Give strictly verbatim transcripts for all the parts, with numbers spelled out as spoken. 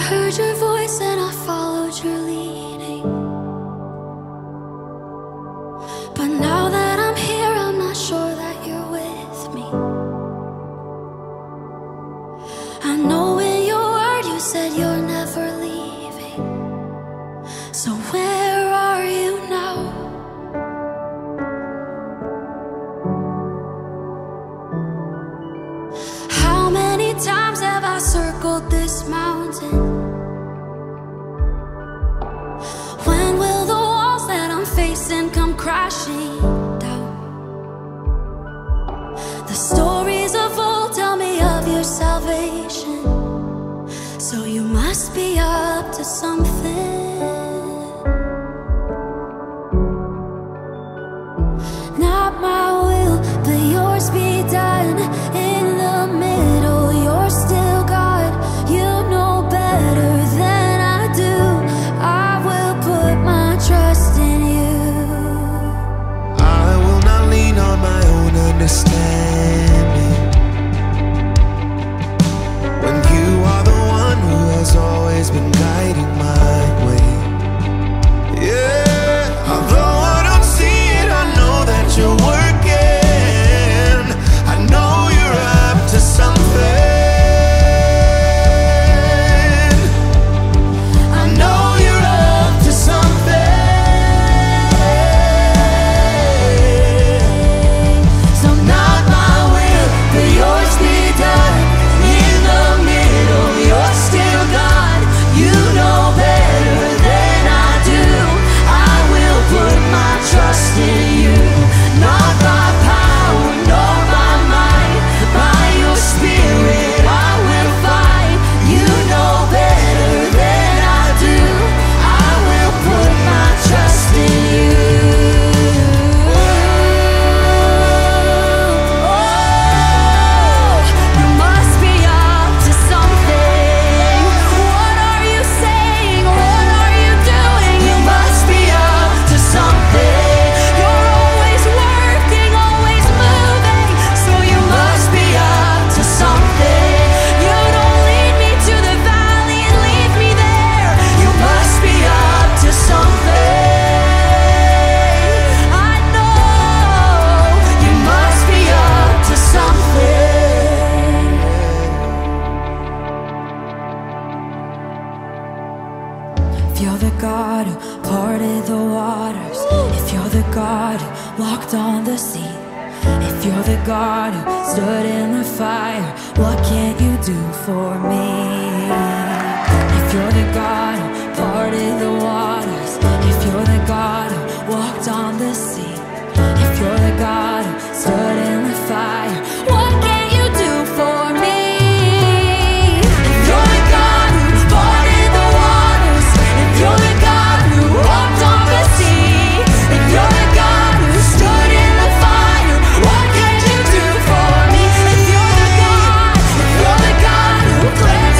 heard your voice and I followed your leading. But now that I'm here, I'm not sure that you're with me. I know in your word you said you're never leaving. So where are you now? How many times have I circled this mountain? When will the walls that I'm facing come crashing down? The stories of old tell me of your salvation, so you must be up to something. Not my will, but yours be done. In the middle, you're still God. You know better than I do. I will put my trust in you. I will not lean on my own understanding, when you are the one who has always been guiding my way. Yeah, although I don't see it, I know that you're working. I know you're up to something. I know you're up to something. So not my will, but yours be done. In the middle, you're still God. You know better than I do. I will put my trust in you. Not by power, nor by might, by your spirit I will fight. You know better than I do. I will put my trust in you. Oh, you must be up to something. What are you saying? What are you doing? You must be up to something. You're always working, always moving, so you must be up to something. You don't lead me to the valley and leave me there. You must be up to something. I know you must be up to something. If you're the God who parted the waters, if you're the God who walked on the sea, if you're the God who stood in the fire, what can't you do for me? If you're the God who parted the waters, if you're the God who walked on the sea, if you're the God who stood in the fire, what can't you do for me? If you're the God who parted the waters, if you're the God who walked on the sea, if you're the God who stood in the fire, what can you do for me? If you're the God, if you're the God who cleansed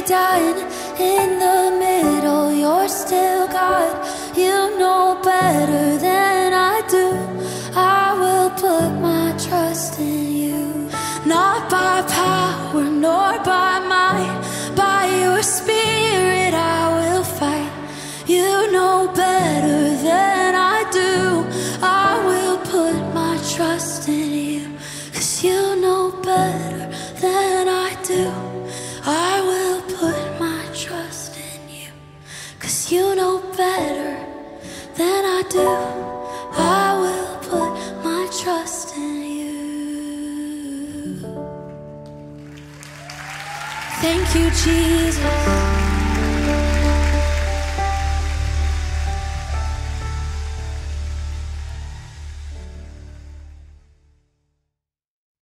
done in the middle. You're still God. You know better than I do. I will put my trust in you. Not by power nor by might, by your spirit I will fight. You know better than I do. I will put my trust in you, 'cause you know better than I do. I will put my trust in you, 'cause you know better than I do. I will put my trust in you. Thank you, Jesus.